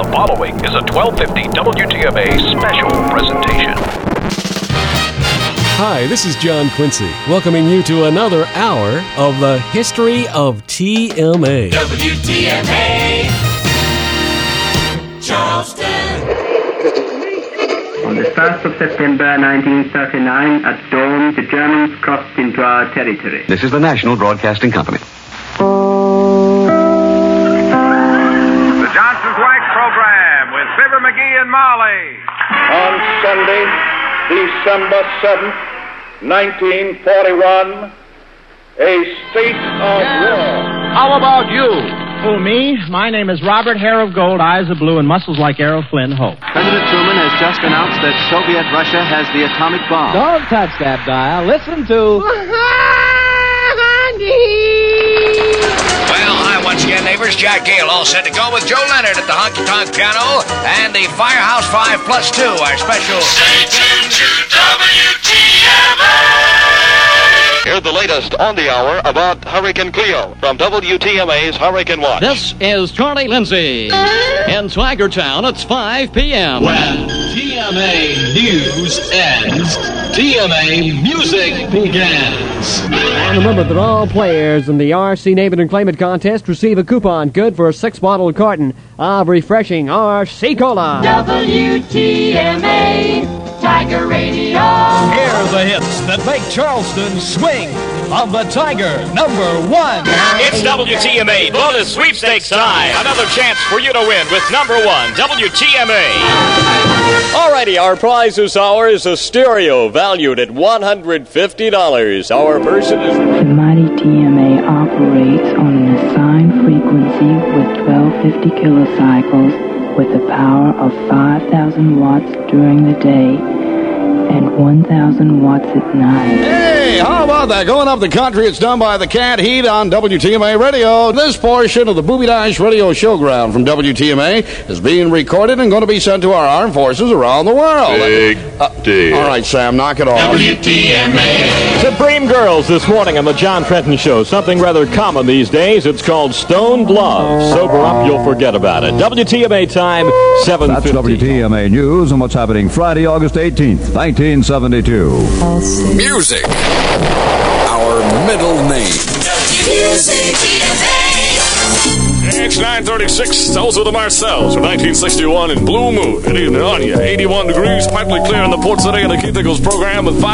The following is a 1250 WTMA special presentation. Hi, this is John Quincy, welcoming you to another hour of the history of TMA. WTMA, Charleston. On the 1st of September 1939, at dawn, the Germans crossed into our territory. This is the National Broadcasting Company. The Johnson's Wax Program with Fibber McGee and Molly. On Sunday, December 7th, 1941, a state of war. How about you? Who, me? My name is Robert, hair of gold, eyes of blue, and muscles like Errol Flynn Hope. President Truman has just announced that Soviet Russia has the atomic bomb. Don't touch that dial. Listen to... Well, hi once again, neighbors. Jack Gale all set to go with Joe Leonard at the honky-tonk piano and the Firehouse 5 plus 2, our special... Stay tuned to WTMA. Hear the latest on the hour about Hurricane Cleo from WTMA's Hurricane Watch. This is Charlie Lindsay. In Swaggertown, it's 5 p.m. When TMA News ends, TMA Music begins. And remember that all players in the RC Name It and Claim It contest receive a coupon good for a 6-bottle carton of refreshing RC Cola. WTMA, Tiger Radio. Hear the hits that make Charleston swing of the Tiger #1. It's WTMA bonus sweepstakes time. Another chance for you to win with #1 WTMA. Alrighty, our prize this hour is a stereo valued at $150. Our person is... The mighty TMA operates on an assigned frequency with 1250 kilocycles with a power of 5,000 watts during the day and 1,000 watts at night. Hey, how about that? Going up the country, it's done by the Cat Heat on WTMA Radio. This portion of the Booby Dash Radio Showground from WTMA is being recorded and going to be sent to our armed forces around the world. Big deal. All right, Sam, knock it off. WTMA. Supreme Girls this morning on the John Trenton Show. Something rather common these days. It's called Stoned Love. Sober up, you'll forget about it. WTMA time, 7:50. That's WTMA News and what's happening Friday, August 18th, 1972. Music, our middle name. Music, It's 9:36. Those are the Marcells from 1961 in Blue Moon. Good evening on you. 81 degrees, partly clear in the port today in the Keith Nichols program with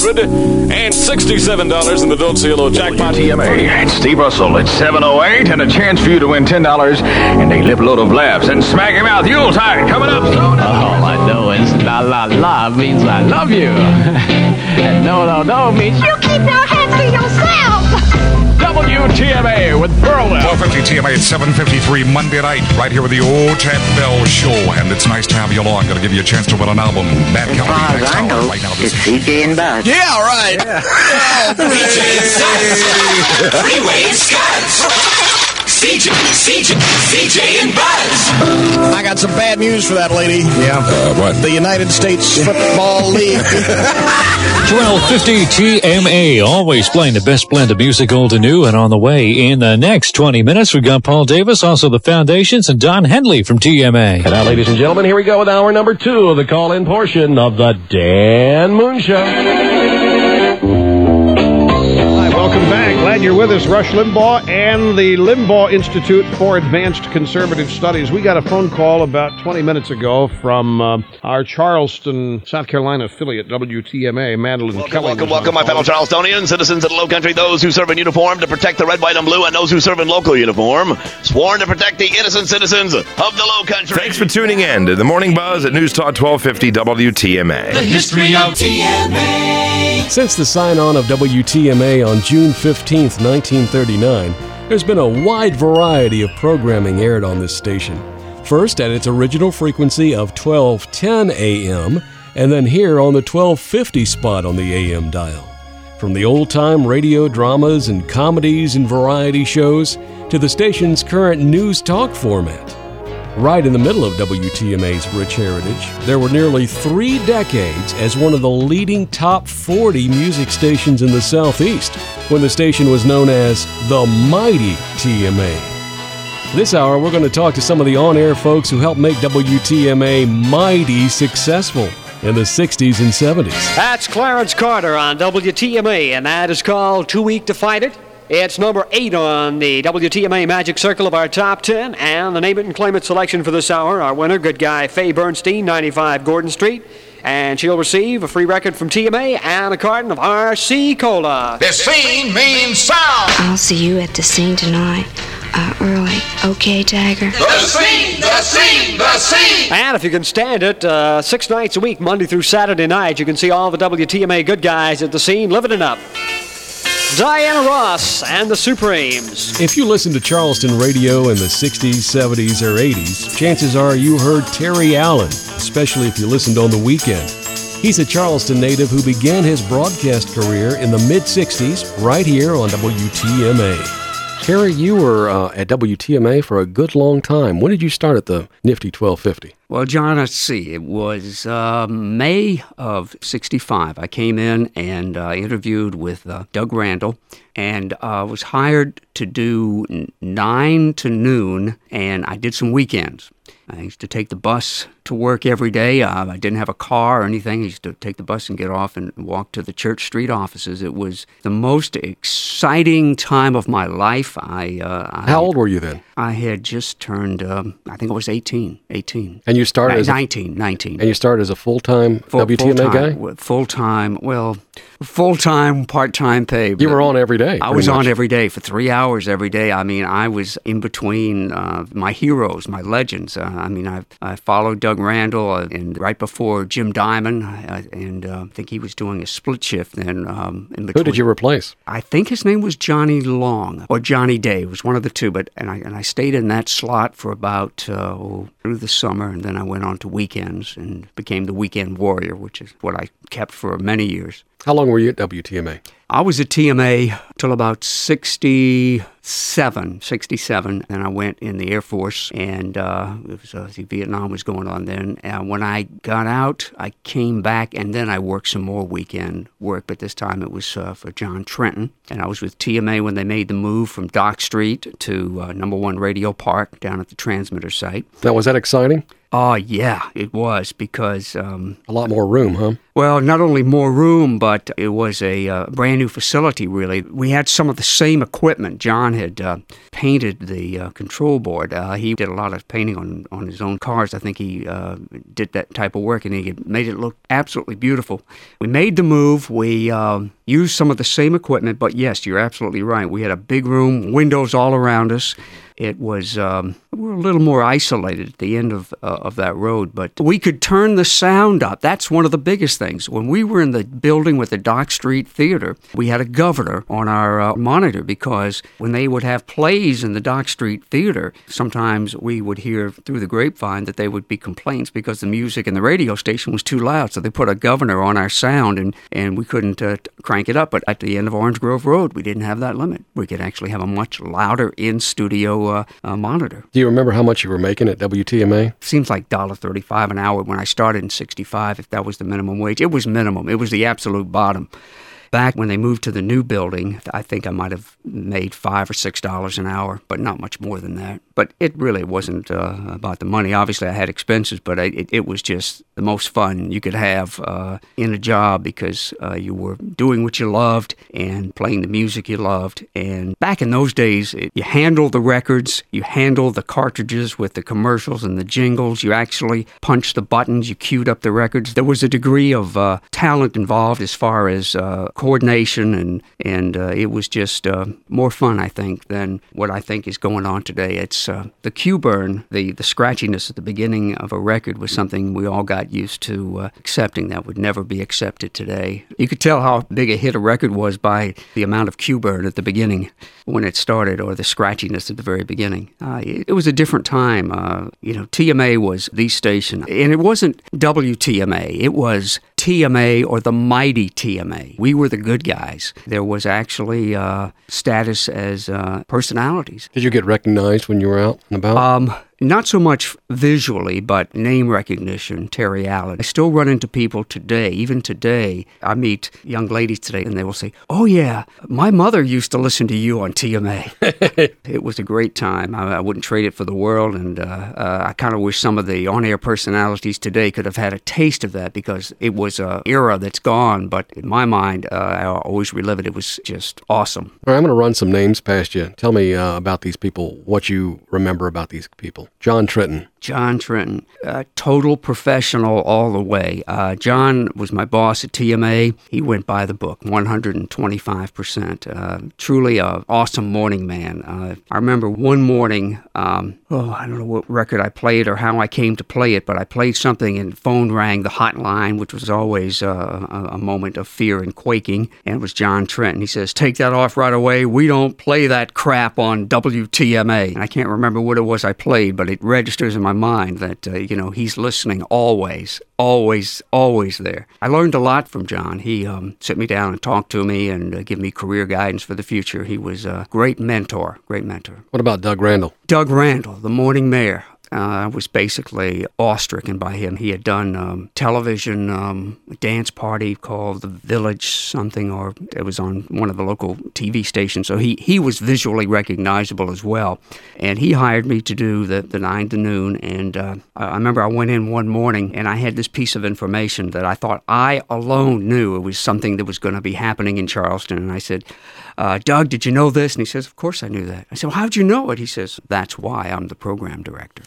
$567 in the Don't Say Hello jackpot. TMA, it's Steve Russell. It's 7:08 and a chance for you to win $10 and a lip load of laughs. And Smack Your Mouth Yuletide coming up soon. All I know is la la la means I love you. And no no no means you keep your hands to yourself. WTMA with Burwell. 1250 TMA at 7:53 Monday night, right here with the Old Chat Bell Show. And it's nice to have you along. Going to give you a chance to win an album. Matt Kelly next hour. Right now, this is CJ and Buzz. Yeah, right. CJ and Scott. Freeway and Scott. CJ and Buzz. I got some bad news for that lady. Yeah. What? The United States Football League. 1250 TMA, always playing the best blend of music, old and new. And on the way in the next 20 minutes, we've got Paul Davis, also the Foundations, and Don Henley from TMA. And now, ladies and gentlemen, here we go with hour #2 of the call-in portion of the Dan Moon Show. Hi, welcome back. Glad you're with us. Rush Limbaugh and the Limbaugh Institute for Advanced Conservative Studies. We got a phone call about 20 minutes ago from our Charleston, South Carolina affiliate, WTMA, Madeline Kelly. Welcome, my fellow Charlestonians, citizens of the Low Country, those who serve in uniform to protect the red, white, and blue, and those who serve in local uniform, sworn to protect the innocent citizens of the Low Country. Thanks for tuning in to the Morning Buzz at News Talk 1250 WTMA. The history of TMA. Since the sign-on of WTMA on June 15th, 1939, there's been a wide variety of programming aired on this station. First at its original frequency of 1210 AM, and then here on the 1250 spot on the AM dial. From the old-time radio dramas and comedies and variety shows to the station's current news talk format. Right in the middle of WTMA's rich heritage, there were nearly 3 decades as one of the leading top 40 music stations in the Southeast, when the station was known as the Mighty TMA. This hour, we're going to talk to some of the on-air folks who helped make WTMA mighty successful in the 60s and 70s. That's Clarence Carter on WTMA, and that is called Too Weak to Fight It. It's number 8 on the WTMA Magic Circle of our top 10, and the Name It and Claim It selection for this hour, our winner, good guy Faye Bernstein, 95 Gordon Street, and she'll receive a free record from TMA and a carton of RC Cola. The scene means sound. I'll see you at the scene tonight, early. Okay, Tiger? The scene, the scene, the scene. And if you can stand it, 6 nights a week, Monday through Saturday night, you can see all the WTMA good guys at the scene living it up. Diana Ross and the Supremes. If you listen to Charleston radio in the 60s, 70s, or 80s, chances are you heard Terry Allen, especially if you listened on the weekend. He's a Charleston native who began his broadcast career in the mid-60s right here on WTMA. Terry, you were at WTMA for a good long time. When did you start at the Nifty 1250? Well, John, let's see. It was May of 65. I came in and interviewed with Doug Randall and was hired to do 9 to noon, and I did some weekends. I used to take the bus to work every day. I didn't have a car or anything. I used to take the bus and get off and walk to the Church Street offices. It was the most exciting time of my life. How old were you then? I had just turned, I think I was 18. And you started as 19. And you started as a full-time WTMA guy? Full-time, part-time pay. You were on every day. I was on every day for 3 hours every day. I mean, I was in between my heroes, my legends. I followed Doug Randall and right before Jim Diamond, and I think he was doing a split shift then. In between. Who did you replace? I think his name was Johnny Long or Johnny Day. It was one of the two. And I stayed in that slot for about through the summer, and then I went on to weekends and became the weekend warrior, which is what I kept for many years. How long were you at WTMA? I was at TMA till about 67, and I went in the Air Force, and Vietnam was going on then. When I got out, I came back, and then I worked some more weekend work, but this time it was for John Trenton, and I was with TMA when they made the move from Dock Street to number 1 Radio Park down at the transmitter site. Now, was that exciting? Oh, yeah, it was, because... a lot more room, huh? Well, not only more room, but it was a brand new facility, really. We had some of the same equipment. John had painted the control board. He did a lot of painting on his own cars. I think he did that type of work, and he made it look absolutely beautiful. We made the move. We used some of the same equipment, but yes, you're absolutely right. We had a big room, windows all around us. It was, we were a little more isolated at the end of that road, but we could turn the sound up. That's one of the biggest things. When we were in the building with the Dock Street Theater, we had a governor on our monitor, because when they would have plays in the Dock Street Theater, sometimes we would hear through the grapevine that there would be complaints because the music in the radio station was too loud, so they put a governor on our sound, and we couldn't crank it up. But at the end of Orange Grove Road, we didn't have that limit. We could actually have a much louder in-studio monitor. Do you remember how much you were making at WTMA? Seems like $1.35 an hour when I started in 65, if that was the minimum wage. It was minimum. It was the absolute bottom. Back when they moved to the new building, I think I might have made $5 or $6 an hour, but not much more than that. But it really wasn't about the money. Obviously, I had expenses, but it was just the most fun you could have in a job, because you were doing what you loved and playing the music you loved. And back in those days, you handled the records, you handled the cartridges with the commercials and the jingles. You actually punched the buttons, you queued up the records. There was a degree of talent involved as far as coordination, and it was just more fun, I think, than what I think is going on today. It's the cue burn, the scratchiness at the beginning of a record was something we all got used to accepting that would never be accepted today. You could tell how big a hit a record was by the amount of cue burn at the beginning when it started, or the scratchiness at the very beginning. It was a different time. TMA was the station, and it wasn't WTMA. It was TMA, or the mighty TMA. We were the good guys. There was actually status as personalities. Did you get recognized when you were out and about? not so much visually, but name recognition, Terry Allen. I still run into people today, even today. I meet young ladies today, and they will say, "Oh yeah, my mother used to listen to you on TMA." It was a great time. I wouldn't trade it for the world, and I kind of wish some of the on-air personalities today could have had a taste of that, because it was an era that's gone, but in my mind, I always relive it. It was just awesome. All right, I'm going to run some names past you. Tell me about these people, what you remember about these people. John Trenton. John Trenton, total professional all the way. John was my boss at TMA. He went by the book, 125%. Truly an awesome morning man. I remember one morning, I don't know what record I played or how I came to play it, but I played something and phone rang, the hotline, which was always a moment of fear and quaking, and it was John Trenton. He says, "Take that off right away. We don't play that crap on WTMA." And I can't remember what it was I played, but it registers in my mind that, he's listening always there. I learned a lot from John. He sit me down and talked to me and give me career guidance for the future. He was a great mentor. What about Doug Randall? Doug Randall, the morning mayor. I was basically awestricken by him. He had done television, a dance party called The Village something, or it was on one of the local TV stations. So he was visually recognizable as well. And he hired me to do the 9 to noon. And I remember I went in one morning and I had this piece of information that I thought I alone knew it was something that was going to be happening in Charleston. And I said, "Doug, did you know this?" And he says, "Of course I knew that." I said, "Well, how'd you know it?" He says, "That's why I'm the program director."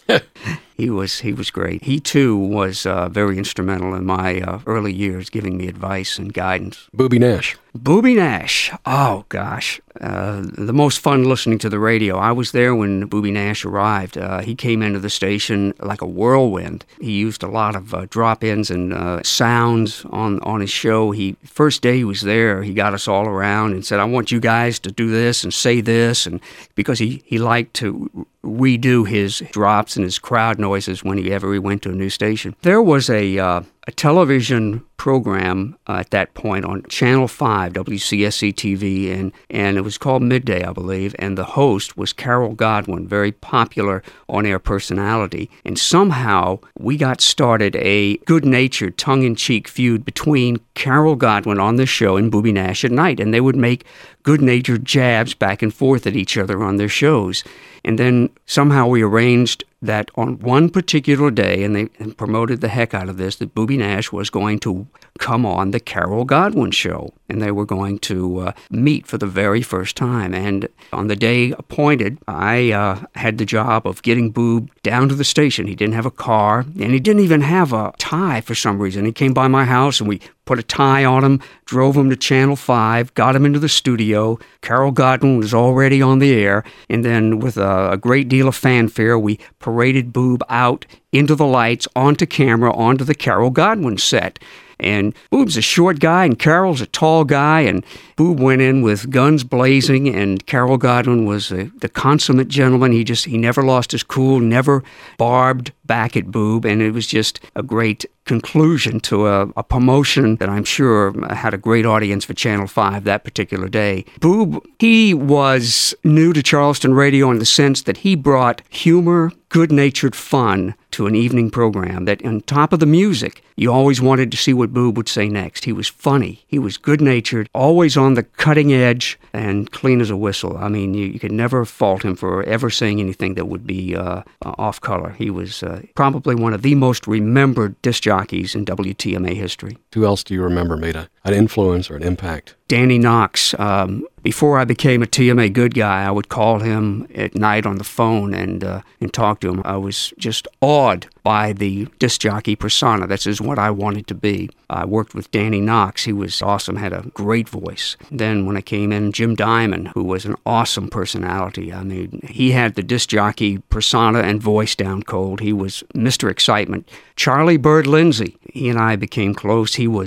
He was great. He, too, was very instrumental in my early years, giving me advice and guidance. Booby Nash. Booby Nash. Oh, gosh. The most fun listening to the radio. I was there when Booby Nash arrived. He came into the station like a whirlwind. He used a lot of drop-ins and sounds on his show. First day he was there, he got us all around and said, "I want you guys to do this and say this," and because he liked to redo his drops and his crowd noises whenever he went to a new station. There was a television program at that point on Channel 5, WCSC-TV, and it was called Midday, I believe, and the host was Carol Godwin, very popular on-air personality. And somehow we got started a good-natured, tongue-in-cheek feud between Carol Godwin on the show and Booby Nash at night, and they would make good-natured jabs back and forth at each other on their shows. And then somehow we arranged that on one particular day, and they promoted the heck out of this, that Booby Nash was going to come on the Carol Godwin show, and they were going to meet for the very first time. And on the day appointed, I had the job of getting Boob down to the station. He didn't have a car, and he didn't even have a tie for some reason. He came by my house, and we put a tie on him, drove him to Channel 5, got him into the studio. Carol Godwin was already on the air, and then with a great deal of fanfare, we paraded Boob out into the lights, onto camera, onto the Carol Godwin set. And Boob's a short guy, and Carol's a tall guy, and Boob went in with guns blazing, and Carol Godwin was the consummate gentleman. He never lost his cool, never barbed back at Boob, and it was just a great conclusion to a promotion that I'm sure had a great audience for Channel 5 that particular day. Boob, he was new to Charleston radio in the sense that he brought humor, good-natured fun to an evening program, that on top of the music, you always wanted to see what Boob would say next. He was funny. He was good-natured, always on the cutting edge, and clean as a whistle. I mean, you could never fault him for ever saying anything that would be off color. He was probably one of the most remembered disc jockeys in WTMA history. Who else do you remember made an influence or an impact? Danny Knox. Before I became a TMA good guy, I would call him at night on the phone and talk to him. I was just awed by the disc jockey persona. This is what I wanted to be. I worked with Danny Knox. He was awesome, had a great voice. Then when I came in, Jim Diamond, who was an awesome personality. I mean, he had the disc jockey persona and voice down cold. He was Mr. Excitement. Charlie Bird Lindsay, he and I became close. He was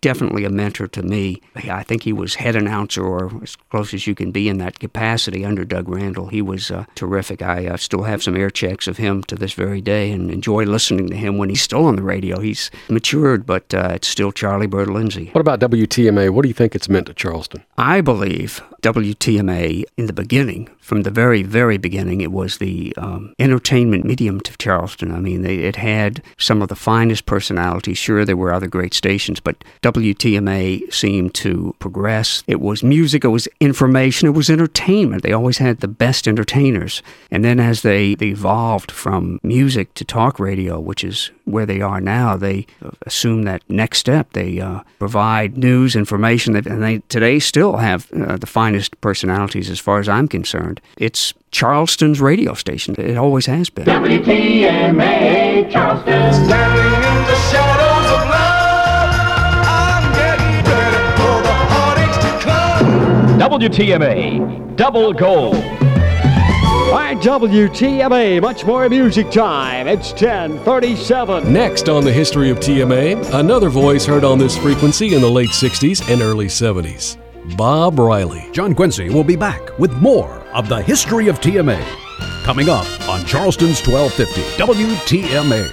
definitely a mentor to me. I think he was head announcer, or as close as you can be in that capacity under Doug Randall. He was terrific. I still have some air checks of him to this very day and enjoy listening to him when he's still on the radio. He's matured, but it's still Charlie Bird Lindsay. What about WTMA? What do you think it's meant to Charleston? I believe WTMA, in the beginning, from the very, very beginning, it was the entertainment medium to Charleston. I mean, it had some of the finest personalities. Sure, there were other great stations, but WTMA seemed to progress. It was music, it was information, it was entertainment. They always had the best entertainers. And then as they evolved from music to talk radio, which is where they are now, they assume that next step. They provide news, information, and they today still have the finest personalities as far as I'm concerned. It's Charleston's radio station. It always has been. WTMA Charleston. Standing in the shadows of love, I'm getting ready for the heartaches to come. WTMA, Double Gold. All right, WTMA, much more music time. It's 10:37. Next on the history of TMA, another voice heard on this frequency in the late 60s and early 70s. Bob Riley. John Quincy will be back with more of the history of TMA. Coming up on Charleston's 1250 WTMA.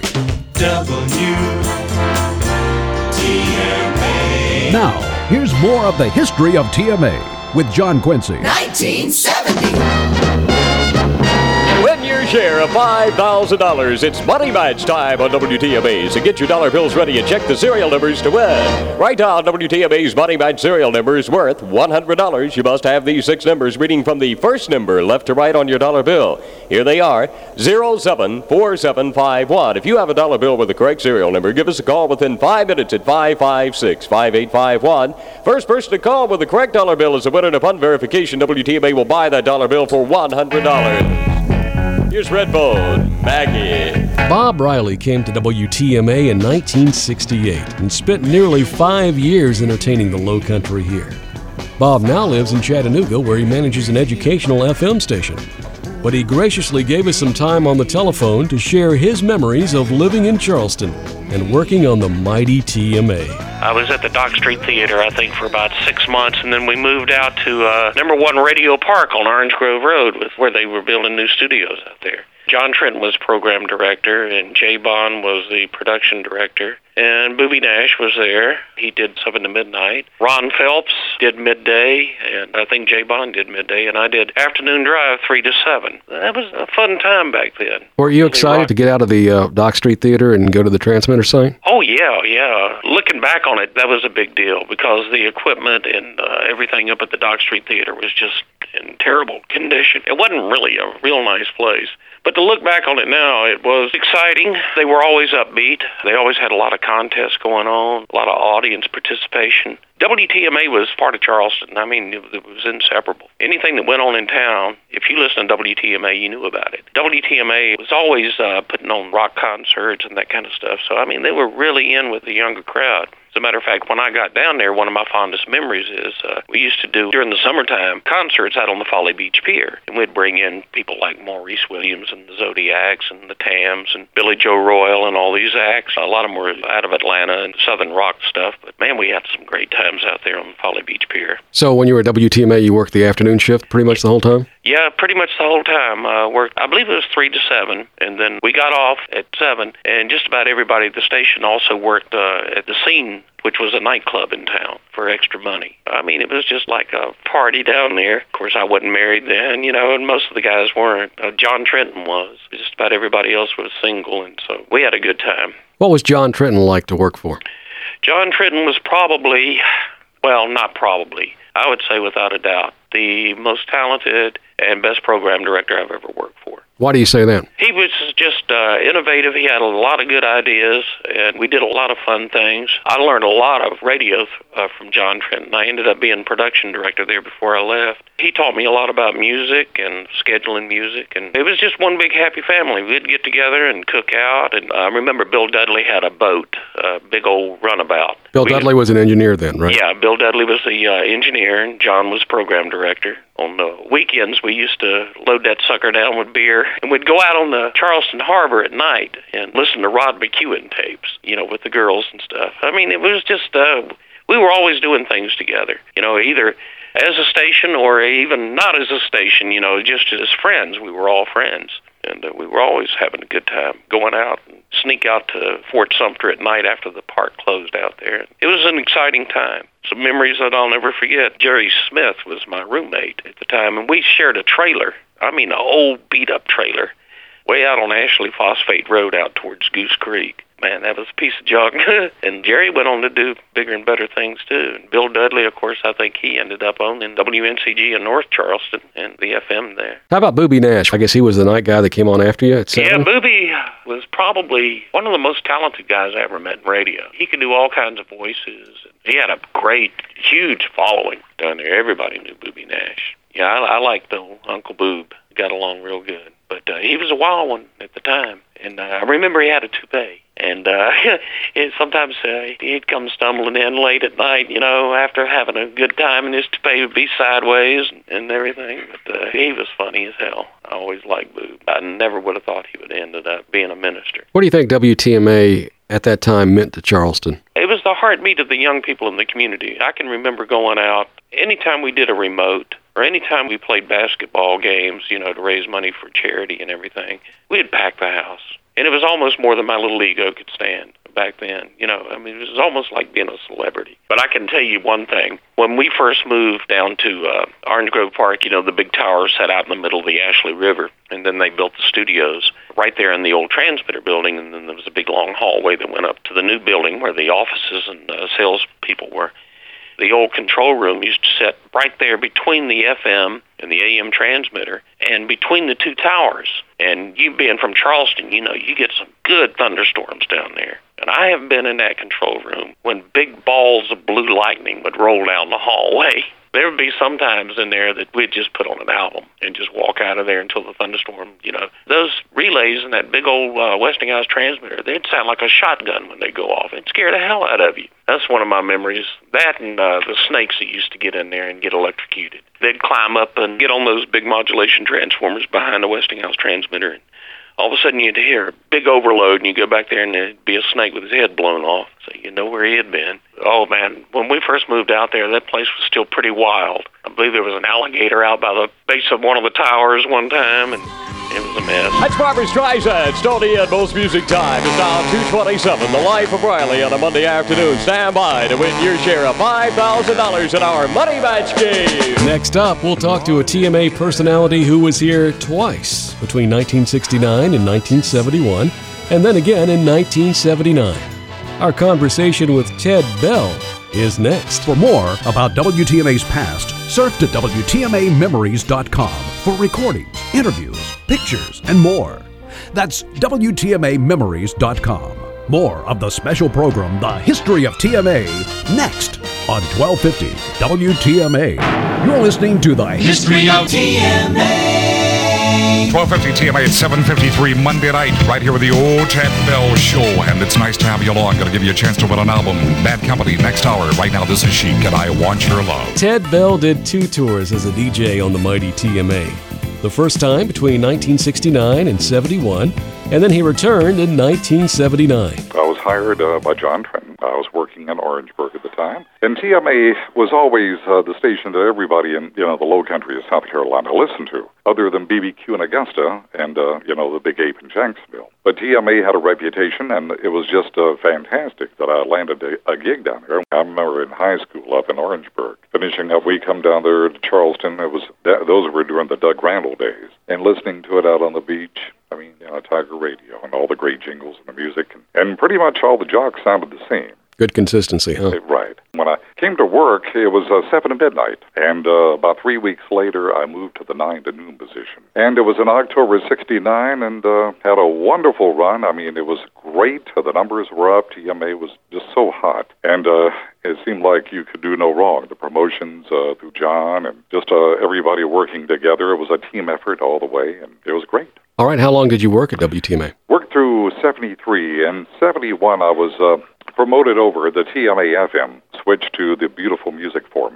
WTMA. Now, here's more of the history of TMA with John Quincy. 1970. Win your share of $5,000. It's Money Match time on WTMA. So get your dollar bills ready and check the serial numbers to win. Right now, WTMA's Money Match serial number is worth $100. You must have these 6 numbers reading from the first number left to right on your dollar bill. Here they are, 074751. If you have a dollar bill with the correct serial number, give us a call within 5 minutes at 556-5851. First person to call with the correct dollar bill is a winner, and upon verification, WTMA will buy that dollar bill for $100. Here's Redbone, Maggie. Bob Riley came to WTMA in 1968 and spent nearly 5 years entertaining the Low Country here. Bob now lives in Chattanooga, where he manages an educational FM station. But he graciously gave us some time on the telephone to share his memories of living in Charleston and working on the mighty TMA. I was at the Dock Street Theater, I think, for about 6 months, and then we moved out to number 1 Radio Park on Orange Grove Road, where they were building new studios out there. John Trenton was program director, and Jay Bond was the production director, and Booby Nash was there. He did 7 to midnight. Ron Phelps did midday, and I think Jay Bond did midday, and I did afternoon drive 3 to 7. That was a fun time back then. Were you excited to get out of the Dock Street Theater and go to the transmitter site? Oh, yeah. Looking back on it, that was a big deal because the equipment and everything up at the Dock Street Theater was just in terrible condition. It wasn't really a real nice place. But to look back on it now, it was exciting. They were always upbeat. They always had a lot of contests going on, a lot of audience participation. WTMA was part of Charleston. I mean, it was inseparable. Anything that went on in town, if you listened to WTMA, you knew about it. WTMA was always putting on rock concerts and that kind of stuff. So, I mean, they were really in with the younger crowd. As a matter of fact, when I got down there, one of my fondest memories is we used to do, during the summertime, concerts out on the Folly Beach Pier. And we'd bring in people like Maurice Williams and the Zodiacs and the Tams and Billy Joe Royal and all these acts. A lot of them were out of Atlanta and Southern rock stuff. But, man, we had some great times out there on the Folly Beach Pier. So when you were at WTMA, you worked the afternoon shift pretty much the whole time? Yeah, pretty much the whole time. Worked, I believe it was 3 to 7, and then we got off at 7, and just about everybody at the station also worked at the Scene, which was a nightclub in town, for extra money. I mean, it was just like a party down there. Of course, I wasn't married then, and most of the guys weren't. John Trenton was. Just about everybody else was single, and so we had a good time. What was John Trenton like to work for? John Trenton was probably, well, not probably, I would say without a doubt, the most talented and best program director I've ever worked for. Why do you say that? He was just innovative. He had a lot of good ideas, and we did a lot of fun things. I learned a lot of radio from John Trenton. I ended up being production director there before I left. He taught me a lot about music and scheduling music, and it was just one big happy family. We'd get together and cook out, and I remember Bill Dudley had a boat, a big old runabout. Bill Dudley was an engineer then, right? Yeah, Bill Dudley was the engineer, and John was program director. On the weekends, we used to load that sucker down with beer, and we'd go out on the Charleston Harbor at night and listen to Rod McEwen tapes, with the girls and stuff. I mean, it was just, we were always doing things together, either as a station or even not as a station, just as friends. We were all friends. And we were always having a good time going out and sneak out to Fort Sumter at night after the park closed out there. It was an exciting time. Some memories that I'll never forget. Jerry Smith was my roommate at the time, and we shared a trailer. I mean, an old beat-up trailer way out on Ashley Phosphate Road out towards Goose Creek. Man, that was a piece of junk. And Jerry went on to do bigger and better things, too. And Bill Dudley, of course, I think he ended up owning WNCG in North Charleston and the FM there. How about Booby Nash? I guess he was the night guy that came on after you at 7? Yeah, Booby was probably one of the most talented guys I ever met in radio. He could do all kinds of voices. He had a great, huge following down there. Everybody knew Booby Nash. Yeah, I liked old Uncle Boob. Got along real good. But he was a wild one at the time. And I remember he had a toupee. And sometimes he'd come stumbling in late at night, after having a good time, and his toupee would be sideways and everything. But he was funny as hell. I always liked Boob. I never would have thought he would end up being a minister. What do you think WTMA at that time meant to Charleston? It was the heartbeat of the young people in the community. I can remember going out anytime we did a remote, or anytime we played basketball games, to raise money for charity and everything, we'd pack the house. And it was almost more than my little ego could stand back then. It was almost like being a celebrity. But I can tell you one thing. When we first moved down to Orange Grove Park, the big tower sat out in the middle of the Ashley River, and then they built the studios right there in the old transmitter building, and then there was a big long hallway that went up to the new building where the offices and sales people were. The old control room used to sit right there between the FM and the AM transmitter and between the two towers. And you being from Charleston, you get some good thunderstorms down there. And I have been in that control room when big balls of blue lightning would roll down the hallway. There would be some times in there that we'd just put on an album and just walk out of there until the thunderstorm, Those relays in that big old Westinghouse transmitter, they'd sound like a shotgun when they go off. It'd scare the hell out of you. That's one of my memories. That and the snakes that used to get in there and get electrocuted. They'd climb up and get on those big modulation transformers behind the Westinghouse transmitter, and all of a sudden you'd hear a big overload, and you go back there and there'd be a snake with his head blown off, so you know where he had been. Oh, man, when we first moved out there, that place was still pretty wild. I believe there was an alligator out by the base of one of the towers one time, and it was a mess. That's Barbra Streisand, Stony and Most Music Time. It's now 2:27, The Life of Riley on a Monday afternoon. Stand by to win your share of $5,000 in our Money Match game. Next up, we'll talk to a TMA personality who was here twice, between 1969 and 1971, and then again in 1979. Our conversation with Ted Bell is next. For more about WTMA's past, surf to WTMAmemories.com for recordings, interviews, pictures, and more. That's WTMAmemories.com. More of the special program, The History of TMA, next on 1250 WTMA. You're listening to The History of TMA. 1250 TMA at 7:53 Monday night, right here with the Old Ted Bell Show. And it's nice to have you along. Going to give you a chance to win an album. Bad Company next hour. Right now, this is Chic, and I Want Your Love. Ted Bell did 2 tours as a DJ on the mighty TMA. The first time between 1969 and 71, and then he returned in 1979. I was hired by John Trenton. I was working in Orangeburg at the time. And TMA was always the station that everybody in, the low country of South Carolina listened to, other than BBQ in Augusta and, the Big Ape in Jacksonville. But TMA had a reputation, and it was just fantastic that I landed a gig down there. I remember in high school up in Orangeburg, finishing up, we come down there to Charleston. Those were during the Doug Randall days, and listening to it out on the beach. Tiger Radio and all the great jingles and the music, and pretty much all the jocks sounded the same. Good consistency, huh? Right. When I came to work, it was 7 to midnight, and about 3 weeks later, I moved to the 9 to noon position. And it was in October of '69, and had a wonderful run. It was great. The numbers were up. TMA was just so hot, and it seemed like you could do no wrong. The promotions through John and just everybody working together. It was a team effort all the way, and it was great. All right, how long did you work at WTMA? Worked through 73. and 71 I was promoted over the TMA FM, switched to the beautiful music format.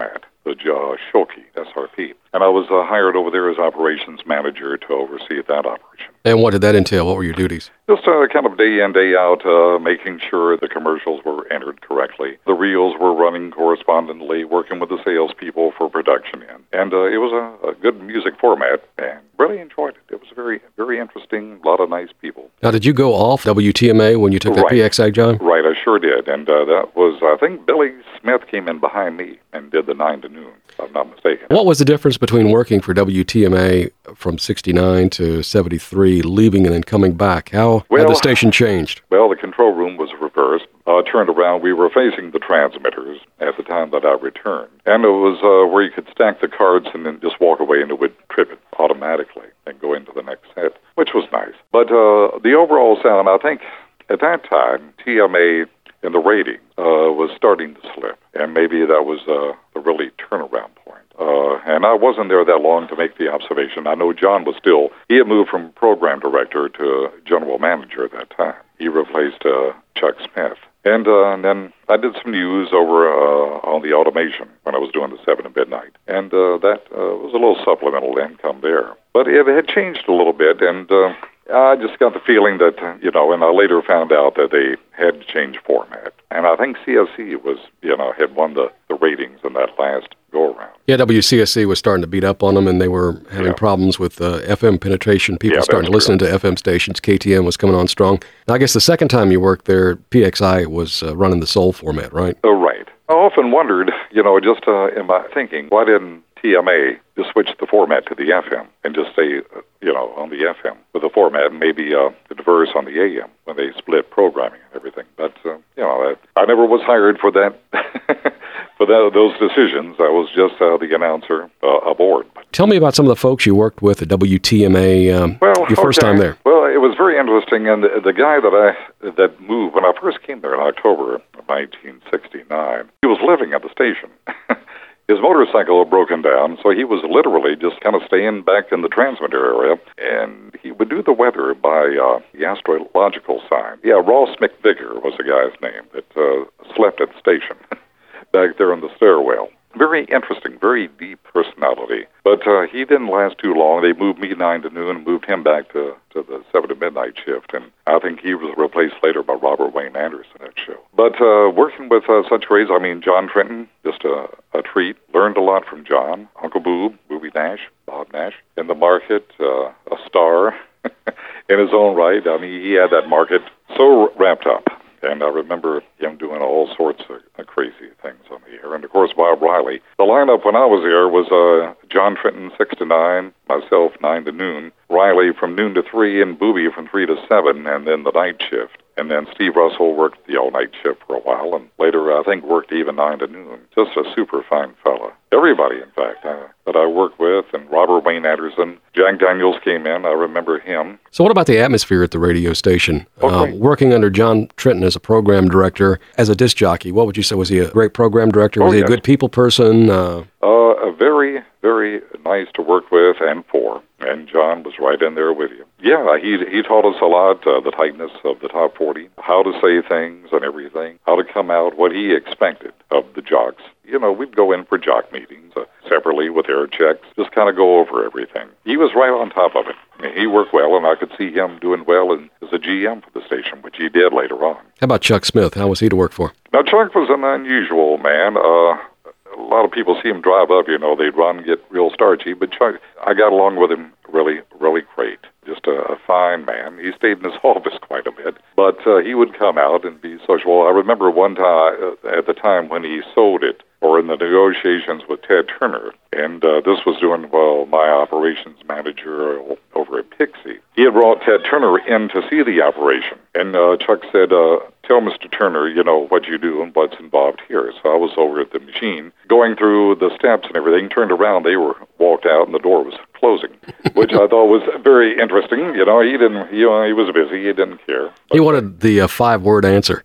Schulke, SRP. And I was hired over there as operations manager to oversee that operation. And what did that entail? What were your duties? Just kind of day in, day out, making sure the commercials were entered correctly. The reels were running correspondingly, working with the salespeople for production in. And it was a good music format, and really enjoyed it. It was very, very interesting, a lot of nice people. Now, did you go off WTMA when you took that PXI job? Right, I sure did. And that was, I think Billy Smith came in behind me and did the 9 to noon, if I'm not mistaken. What was the difference between working for WTMA from 69 to 73, leaving and then coming back? How had the station changed? Well, the control room was reversed. Turned around, we were facing the transmitters at the time that I returned. And it was where you could stack the cards and then just walk away and it would trip it automatically and go into the next set, which was nice. But the overall sound, I think at that time, TMA and the rating was starting to slip. And maybe that was the really turnaround point. And I wasn't there that long to make the observation. I know John was still, he had moved from program director to general manager at that time. He replaced Chuck Smith. And then I did some news over on the automation when I was doing the 7 to midnight. And that was a little supplemental income there. But it had changed a little bit, and I just got the feeling that, and I later found out that they had to change format. And I think CSC was, had won the ratings in that last go-around. Yeah, WCSC was starting to beat up on them, and they were having problems with FM penetration. People starting to listen to FM stations. KTM was coming on strong. Now, I guess the second time you worked there, PXI was running the soul format, right? Right. I often wondered, just in my thinking, why didn't TMA just switch the format to the FM and just stay, on the FM with the format and maybe the diverse on the AM when they split programming and everything. But, I never was hired for that, for those decisions. I was just the announcer aboard. Tell me about some of the folks you worked with at WTMA your first time there. Well, it was very interesting, and the guy that moved when I first came there in October of 1969, he was living at the station. His motorcycle had broken down, so he was literally just kind of staying back in the transmitter area, and he would do the weather by the astrological sign. Yeah, Ross McVicker was the guy's name that slept at the station back there in the stairwell. Very interesting, very deep personality. But he didn't last too long. They moved me 9 to noon and moved him back to the 7 to midnight shift. And I think he was replaced later by Robert Wayne Anderson that show. But working with such greats, John Trenton, just a treat. Learned a lot from John. Uncle Boob, Booby Nash, Bob Nash. In the market, a star in his own right. He had that market so ramped up. And I remember him doing all sorts of crazy things on the air. And, of course, Bob Riley. The lineup when I was there was John Trenton, 6 to 9, myself, 9 to noon, Riley from noon to 3, and Booby from 3 to 7, and then the night shift. And then Steve Russell worked the all-night shift for a while, and later I think worked even 9 to noon. Just a super fine fella. Everybody, in fact, that I worked with, and Robert Wayne Anderson. Jack Daniels came in. I remember him. So what about the atmosphere at the radio station? Working under John Trenton as a program director, as a disc jockey, what would you say? Was he a great program director? Was he a good people person? Very, very nice to work with and for. And John was right in there with you. Yeah, he taught us a lot, the tightness of the top 40, how to say things and everything, how to come out, what he expected of the jocks. We'd go in for jock meetings separately with air checks, just kind of go over everything. He was right on top of it. He worked well, and I could see him doing well as a GM for the station, which he did later on. How about Chuck Smith? How was he to work for? Now, Chuck was an unusual man. A lot of people see him drive up, they'd run, get real starchy, but Chuck, I got along with him really, really great. Just a fine man. He stayed in his office quite a bit, but he would come out and be sociable. I remember one time, at the time when he sold it, or in the negotiations with Ted Turner, and this was doing, my operations manager over at Pixie. He had brought Ted Turner in to see the operation, and Chuck said, tell Mr. Turner, what you do and what's involved here. So I was over at the machine, going through the steps and everything, turned around, they were walked out, and the door was closing, which I thought was very interesting. He didn't, he was busy, he didn't care. He wanted the 5-word answer.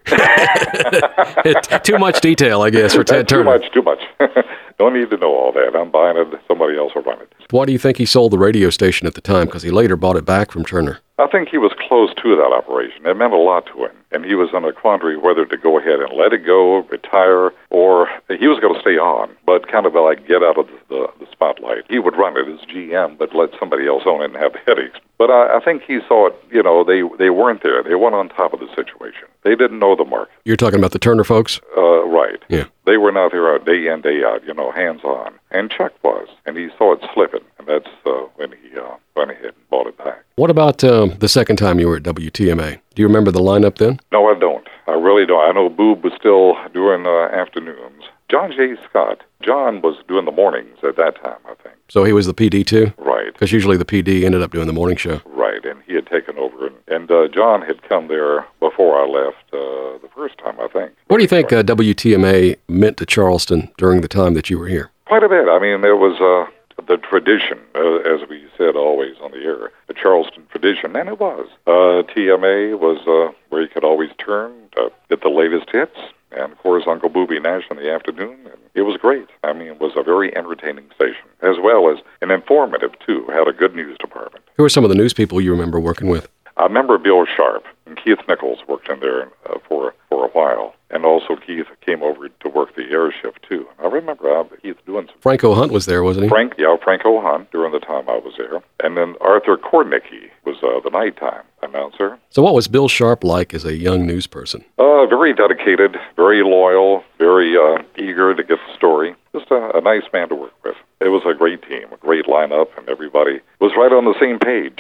Too much detail, I guess, for Ted Turner. Too much. Don't need to know all that. I'm buying it. Somebody else will run it. Why do you think he sold the radio station at the time? Because he later bought it back from Turner. I think he was close to that operation. It meant a lot to him. And he was in a quandary whether to go ahead and let it go, retire, or he was going to stay on, but kind of like get out of the spotlight. He would run it as GM, but let somebody else own it and have the headaches. But I think he saw it, they weren't there. They weren't on top of the situation. They didn't know the market. You're talking about the Turner folks? Right. Yeah. They were not there day in, day out, hands-on. And Chuck was, and he saw it slipping, and that's when he went ahead and bought it back. What about the second time you were at WTMA? Do you remember the lineup then? No, I don't. I really don't. I know Boob was still doing afternoons. John J. Scott. John was doing the mornings at that time, I think. So he was the PD too? Right. Because usually the PD ended up doing the morning show. Right, and he had taken over. And John had come there before I left the first time, I think. What do you think WTMA meant to Charleston during the time that you were here? Quite a bit. I mean, there was the tradition, as we said always on the air, the Charleston tradition, and it was. TMA was where you could always turn to get the latest hits. And, of course, Uncle Boobie Nash in the afternoon. And it was great. I mean, it was a very entertaining station, as well as an informative, too. Had a good news department. Who are some of the news people you remember working with? I remember Bill Sharp, and Keith Nichols worked in there for a while. And also Keith came over to work the air shift, too. I remember Keith doing some... Franco Hunt was there, wasn't he? Franco Hunt during the time I was there. And then Arthur Kornicki was the nighttime announcer. So what was Bill Sharp like as a young news person? Very dedicated, very loyal, very eager to get the story. Just a nice man to work with. It was a great team, a great lineup, and everybody was right on the same page.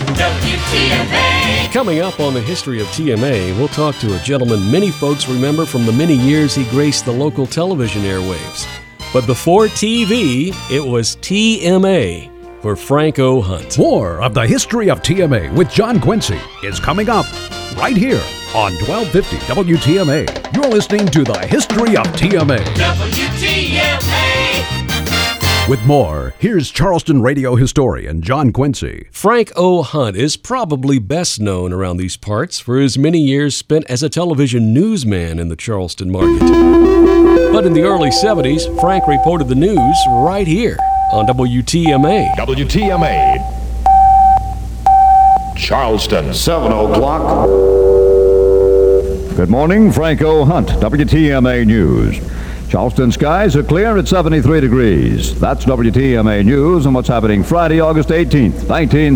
WTMA. Coming up on the history of TMA, we'll talk to a gentleman many folks remember from the many years he graced the local television airwaves. But before TV, it was TMA for Franco Hunt. More of the history of TMA with John Quincy is coming up right here on 1250 WTMA. You're listening to the history of TMA. WTMA. With more, here's Charleston radio historian John Quincy. Frank O. Hunt is probably best known around these parts for his many years spent as a television newsman in the Charleston market. But in the early 70s, Frank reported the news right here on WTMA. WTMA. Charleston. 7 o'clock. Good morning, Frank O. Hunt, WTMA News. Charleston skies are clear at 73 degrees. That's WTMA News and what's happening Friday, August 18th,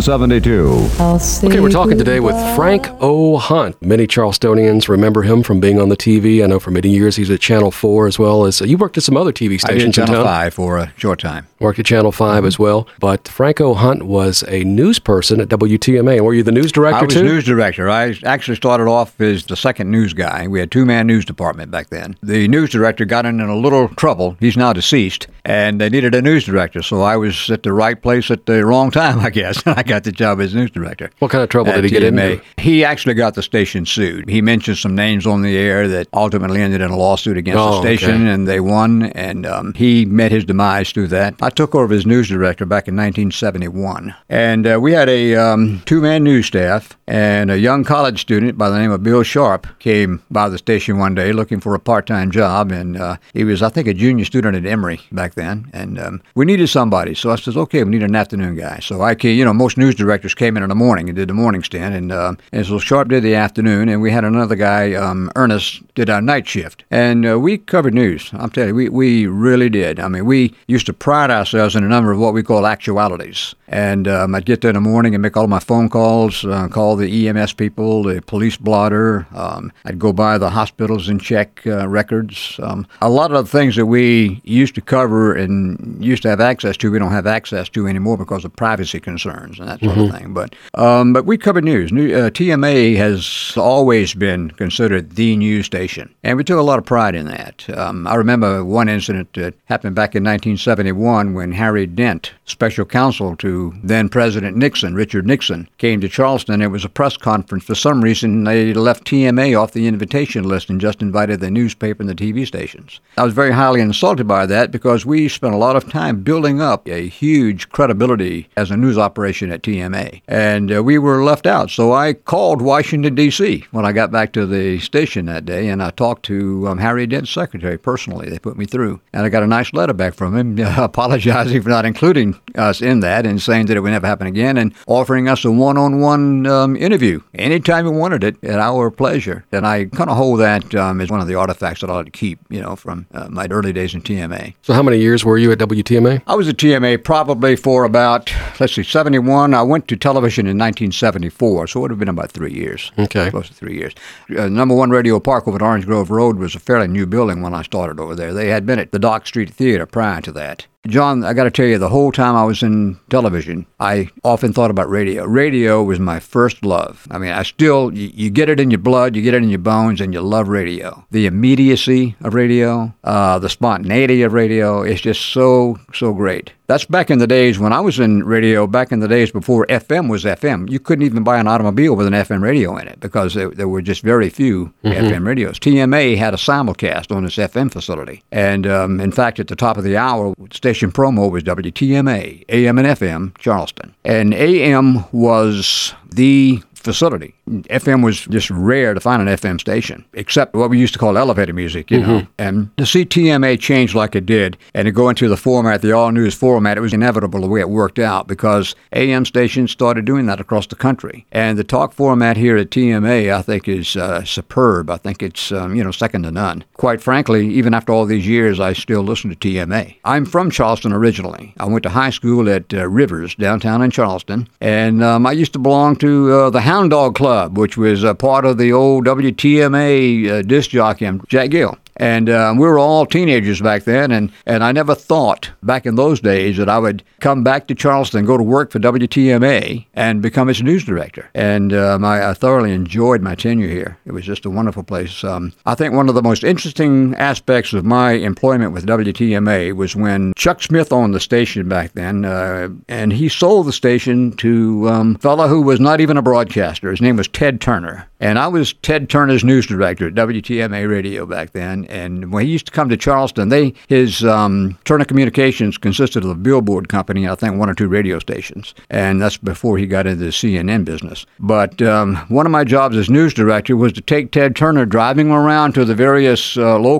1972. Okay, we're talking today with Frank O. Hunt. Many Charlestonians remember him from being on the TV. I know for many years he's at Channel 4 as well as you worked at some other TV stations I did in town. Channel 5 for a short time. Worked at Channel 5 as well. But Frank O. Hunt was a news person at WTMA. And were you the news director too? I was news director. I actually started off as the second news guy. We had two-man news department back then. The news director got in a little trouble. He's now deceased. And they needed a news director. So I was at the right place at the wrong time, I guess. I got the job as news director. What kind of trouble did he get into? He actually got the station sued. He mentioned some names on the air that ultimately ended in a lawsuit against the station, and they won. And he met his demise through that. I took over as news director back in 1971. And we had a two-man news staff, and a young college student by the name of Bill Sharp came by the station one day looking for a part-time job. And he was, I think, a junior student at Emory back then. And we needed somebody. So I says, okay, we need an afternoon guy. So I came, most news directors came in the morning and did the morning stand. And so Sharp did the afternoon, and we had another guy, Ernest, did our night shift. And we covered news. I'm telling you, we really did. I mean, we used to pride ourselves in a number of what we call actualities. And I'd get there in the morning and make all my phone calls, call the EMS people, the police blotter. I'd go by the hospitals and check records. A lot of the things that we used to cover and used to have access to, we don't have access to anymore because of privacy concerns and that sort of thing. But we covered news. TMA has always been considered the news station, and we took a lot of pride in that. I remember one incident that happened back in 1971 when Harry Dent, special counsel to then President Nixon, Richard Nixon, came to Charleston. It was a press conference. For some reason, they left TMA off the invitation list and just invited the newspaper and the TV stations. I was very highly insulted by that because we spent a lot of time building up a huge credibility as a news operation at TMA, and we were left out. So I called Washington, D.C. when I got back to the station that day, and I talked to Harry Dent's secretary personally. They put me through, and I got a nice letter back from him apologizing for not including us in that and saying that it would never happen again and offering us a one-on-one interview anytime we wanted it at our pleasure. And I kind of hold that as one of the artifacts that I like to keep, from my early days in TMA. So how many years were you at WTMA? I was at TMA probably for about, 71. I went to television in 1974, so it would have been about 3 years. Okay. Close to 3 years. Number One Radio Park over at Orange Grove Road was a fairly new building when I started over there. They had been at the Dock Street Theater prior to that. John, I got to tell you, the whole time I was in television, I often thought about radio. Radio was my first love. I mean, you get it in your blood, you get it in your bones, and you love radio. The immediacy of radio, the spontaneity of radio is just so great. That's back in the days when I was in radio, back in the days before FM was FM. You couldn't even buy an automobile with an FM radio in it because there were just very few FM radios. TMA had a simulcast on its FM facility. And in fact, at the top of the hour, station promo was WTMA, AM and FM, Charleston. And AM was the facility. FM was just rare to find an FM station, except what we used to call elevator music, know. And to see TMA change like it did and to go into the format, the all-news format, it was inevitable the way it worked out because AM stations started doing that across the country. And the talk format here at TMA, I think, is superb. I think it's, second to none. Quite frankly, even after all these years, I still listen to TMA. I'm from Charleston originally. I went to high school at Rivers, downtown in Charleston, and I used to belong to the Hound Dog Club, which was a part of the old WTMA disc jockey, Jack Gill. And we were all teenagers back then, and I never thought back in those days that I would come back to Charleston, go to work for WTMA, and become its news director. And I thoroughly enjoyed my tenure here. It was just a wonderful place. I think one of the most interesting aspects of my employment with WTMA was when Chuck Smith owned the station back then, and he sold the station to a fellow who was not even a broadcaster. His name was Ted Turner. And I was Ted Turner's news director at WTMA Radio back then. And when he used to come to Charleston, his Turner Communications consisted of a billboard company and I think one or two radio stations. And that's before he got into the CNN business. But one of my jobs as news director was to take Ted Turner driving around to the various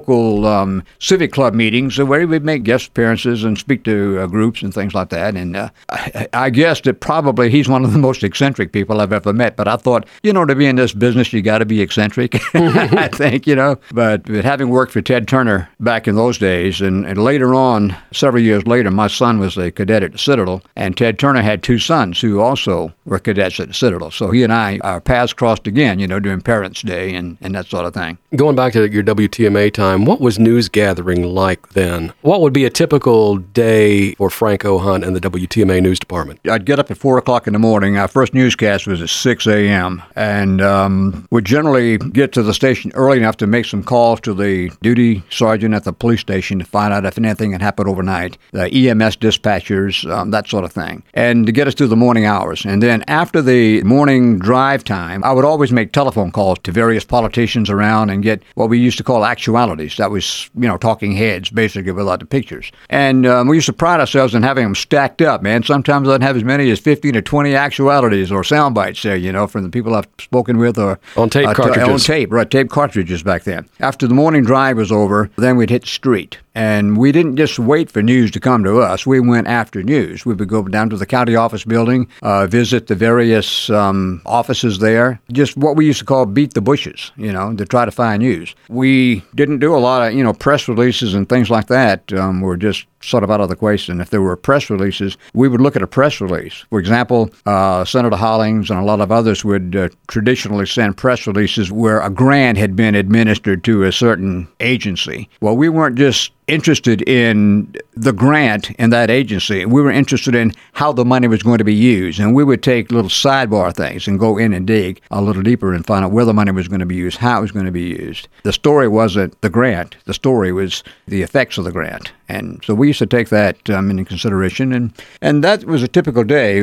local civic club meetings where he would make guest appearances and speak to groups and things like that. And I guess that probably he's one of the most eccentric people I've ever met. But I thought, to be in this business, you got to be eccentric, I think, But having worked for Ted Turner back in those days, and later on, several years later, my son was a cadet at the Citadel, and Ted Turner had two sons who also were cadets at the Citadel. So he and our paths crossed again, during Parents' Day and that sort of thing. Going back to your WTMA time, what was news gathering like then? What would be a typical day for Franco Hunt and the WTMA news department? I'd get up at 4 o'clock in the morning. Our first newscast was at 6 a.m., and would generally get to the station early enough to make some calls to the duty sergeant at the police station to find out if anything had happened overnight, the EMS dispatchers, that sort of thing, and to get us through the morning hours. And then after the morning drive time, I would always make telephone calls to various politicians around and get what we used to call actualities. That was, talking heads, basically, without the pictures. And we used to pride ourselves in having them stacked up, man. Sometimes I'd have as many as 15 or 20 actualities or sound bites there, from the people I've spoken with or on tape cartridges. On tape, right, tape cartridges back then. After the morning drive was over, then we'd hit the street. And we didn't just wait for news to come to us. We went after news. We would go down to the county office building, visit the various offices there, just what we used to call beat the bushes, to try to find news. We didn't do a lot of, press releases and things like that. Were just sort of out of the question. If there were press releases, we would look at a press release. For example, Senator Hollings and a lot of others would traditionally send press releases where a grant had been administered to a certain agency. Well, we weren't just interested in the grant in that agency. We were interested in how the money was going to be used. And we would take little sidebar things and go in and dig a little deeper and find out where the money was going to be used, how it was going to be used. The story wasn't the grant. The story was the effects of the grant. And so we used to take that into consideration. And that was a typical day.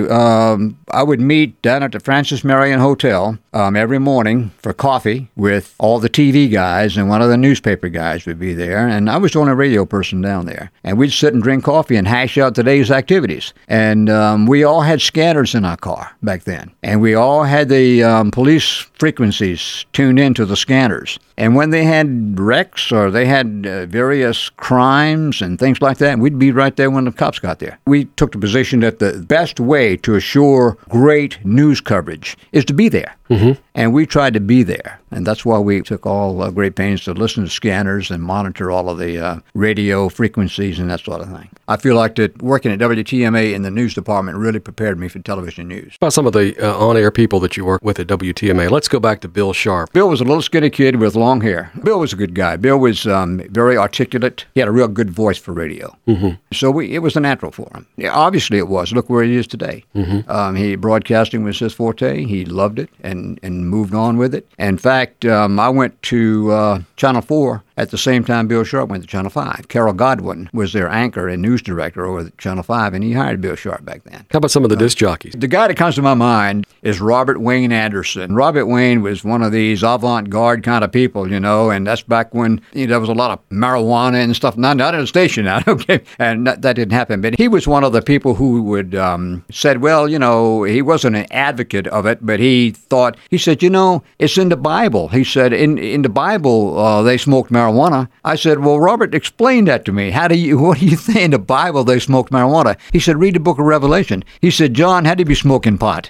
I would meet down at the Francis Marion Hotel every morning for coffee with all the TV guys, and one of the newspaper guys would be there. And I was the only radio person down there. And we'd sit and drink coffee and hash out today's activities. And we all had scanners in our car back then. And we all had the police frequencies tuned into the scanners. And when they had wrecks or they had various crimes and and things like that. And we'd be right there when the cops got there. We took the position that the best way to assure great news coverage is to be there. Mm-hmm. And we tried to be there. And that's why we took all great pains to listen to scanners and monitor all of the radio frequencies and that sort of thing. I feel like that working at WTMA in the news department really prepared me for television news. About some of the on-air people that you work with at WTMA, let's go back to Bill Sharp. Bill was a little skinny kid with long hair. Bill was a good guy. Bill was very articulate. He had a real good voice for radio. Mm-hmm. So it was a natural for him. Yeah, obviously it was. Look where he is today. Mm-hmm. Broadcasting was his forte. He loved it and moved on with it. In fact, I went to Channel 4 at the same time Bill Sharp went to Channel 5. Carol Godwin was their anchor and news director over at Channel 5, and he hired Bill Sharp back then. How about some of the disc jockeys? The guy that comes to my mind is Robert Wayne Anderson. Robert Wayne was one of these avant-garde kind of people, and that's back when there was a lot of marijuana and stuff. Not at the station now, okay? And that didn't happen. But he was one of the people who would said, well, he wasn't an advocate of it, but he said, it's in the Bible. He said, in the Bible, they smoked marijuana. I said, well, Robert, explain that to me. What do you think in the Bible they smoked marijuana? He said, read the book of Revelation. He said, John, how do you be smoking pot?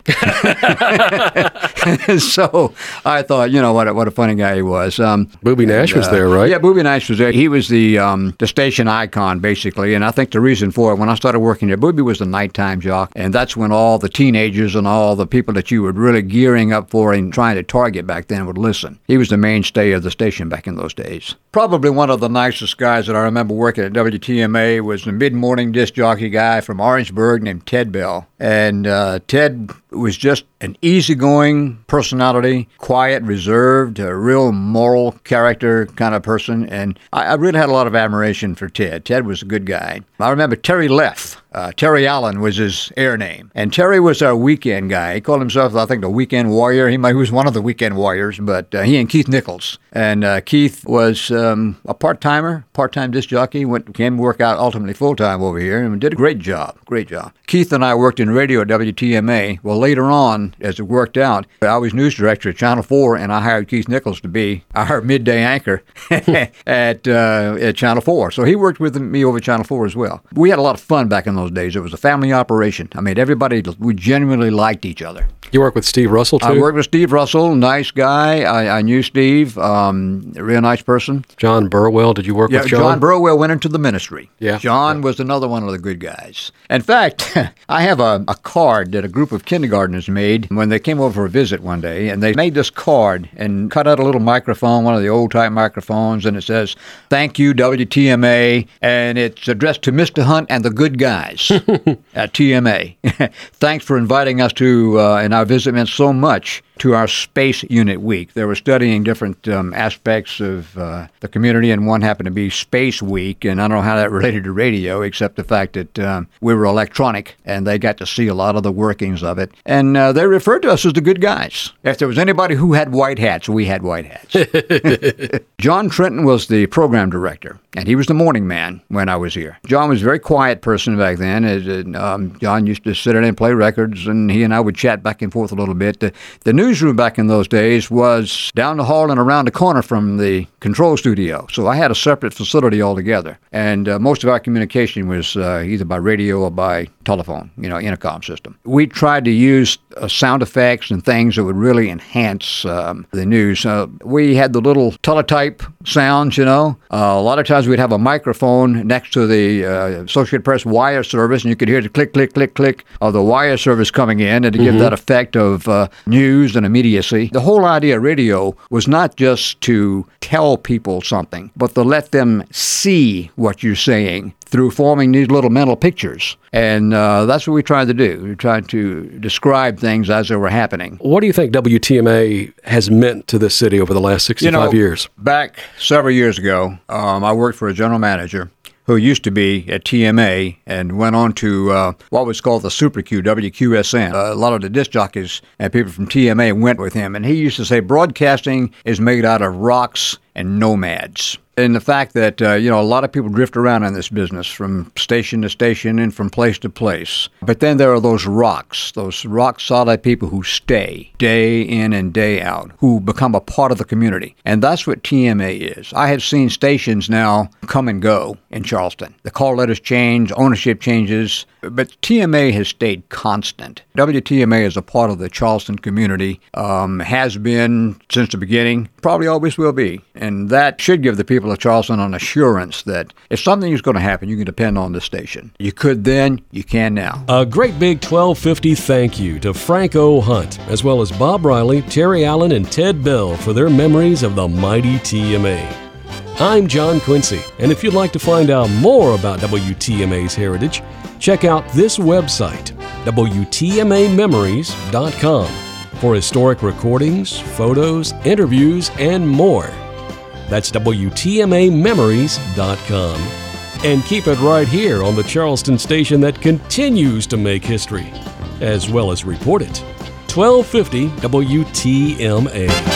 So I thought, what a funny guy he was. Booby Nash was there, right? Yeah, Booby Nash was there. He was the station icon, basically, and I think the reason for it, when I started working there, Booby was the nighttime jock, and that's when all the teenagers and all the people that you were really gearing up for and trying to target back then would listen. He was the mainstay of the station back in those days. Probably one of the nicest guys that I remember working at WTMA was the mid-morning disc jockey guy from Orangeburg named Ted Bell. And Ted was just an easygoing personality, quiet, reserved, a real moral character kind of person. And I really had a lot of admiration for Ted. Ted was a good guy. I remember Terry Leff. Terry Allen was his air name. And Terry was our weekend guy. He called himself, I think, the Weekend Warrior. He was one of the Weekend Warriors, but he and Keith Nichols. And Keith was a part-timer, part-time disc jockey, came to work out ultimately full-time over here and did a great job, great job. Keith and I worked in radio at WTMA. Well, later on, as it worked out, I was news director at Channel 4, and I hired Keith Nichols to be our midday anchor at Channel 4. So he worked with me over at Channel 4 as well. We had a lot of fun back in those days. It was a family operation. I mean, we genuinely liked each other. You worked with Steve Russell, too? I worked with Steve Russell, nice guy. I knew Steve, a real nice person. John Burwell, did you work with John? John Burwell went into the ministry. Yeah. John was another one of the good guys. In fact, I have a card that a group of kindergartners made when they came over for a visit one day, and they made this card and cut out a little microphone, one of the old-type microphones, and it says, "Thank you, WTMA," and it's addressed to Mr. Hunt and the good guys at TMA. Thanks for inviting us to, and our visit meant so much to our Space Unit Week. They were studying different aspects of the community, and one happened to be Space Week, and I don't know how that related to radio, except the fact that we were electronic, and they got to see a lot of the workings of it. And they referred to us as the good guys. If there was anybody who had white hats, we had white hats. John Trenton was the program director, and he was the morning man when I was here. John was a very quiet person back then. John used to sit there and play records, and he and I would chat back and forth a little bit. The newsroom back in those days was down the hall and around the corner from the control studio, so I had a separate facility altogether. And most of our communication was either by radio or by telephone, intercom system. We tried to use sound effects and things that would really enhance the news. We had the little teletype sounds, A lot of times we'd have a microphone next to the Associated Press wire service, and you could hear the click, click, click, click of the wire service coming in, and to give that effect of news and immediacy. The whole idea of radio was not just to tell people something, but to let them see what you're saying through forming these little mental pictures. And that's what we tried to do. We tried to describe things as they were happening. What do you think WTMA has meant to this city over the last 65 years? Back several years ago, I worked for a general manager who used to be at TMA and went on to what was called the Super Q, WQSN. A lot of the disc jockeys and people from TMA went with him, and he used to say broadcasting is made out of rocks and nomads. And the fact that, a lot of people drift around in this business from station to station and from place to place. But then there are those rock-solid people who stay day in and day out, who become a part of the community. And that's what TMA is. I have seen stations now come and go in Charleston. The call letters change, ownership changes, but TMA has stayed constant. WTMA is a part of the Charleston community, has been since the beginning, probably always will be. And that should give the people of Charleston an assurance that if something is going to happen, you can depend on the station. You could then, you can now. A great big 1250 thank you to Frank O. Hunt, as well as Bob Riley, Terry Allen, and Ted Bell for their memories of the mighty TMA. I'm John Quincy, and if you'd like to find out more about WTMA's heritage, check out this website, WTMAmemories.com, for historic recordings, photos, interviews, and more. That's WTMAmemories.com. And keep it right here on the Charleston station that continues to make history, as well as report it. 1250 WTMA.